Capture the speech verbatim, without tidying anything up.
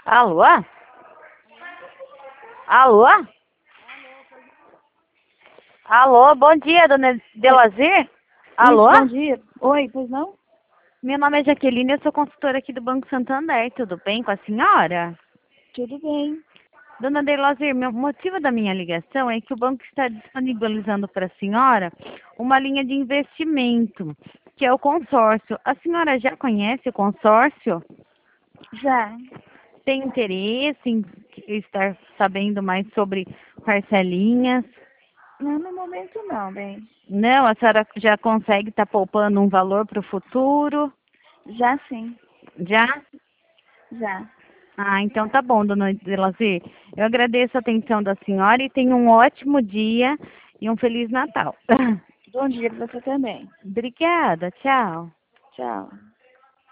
Alô? Alô? Alô, bom dia, dona Delazir? Alô? Isso, bom dia. Oi, pois não? Meu nome é Jaqueline, eu sou consultora aqui do Banco Santander, tudo bem com a senhora? Tudo bem. Dona Delazir, meu motivo da minha ligação é que o banco está disponibilizando para a senhora uma linha de investimento, que é o consórcio. A senhora já conhece o consórcio? Já. Tem interesse em estar sabendo mais sobre parcelinhas? Não, no momento não, bem. Não, a senhora já consegue estar poupando um valor para o futuro? Já sim. Já? Já. Ah, então tá bom, dona Delazir. Eu agradeço a atenção da senhora e tenha um ótimo dia e um Feliz Natal. Bom dia pra você também. Obrigada, tchau. Tchau.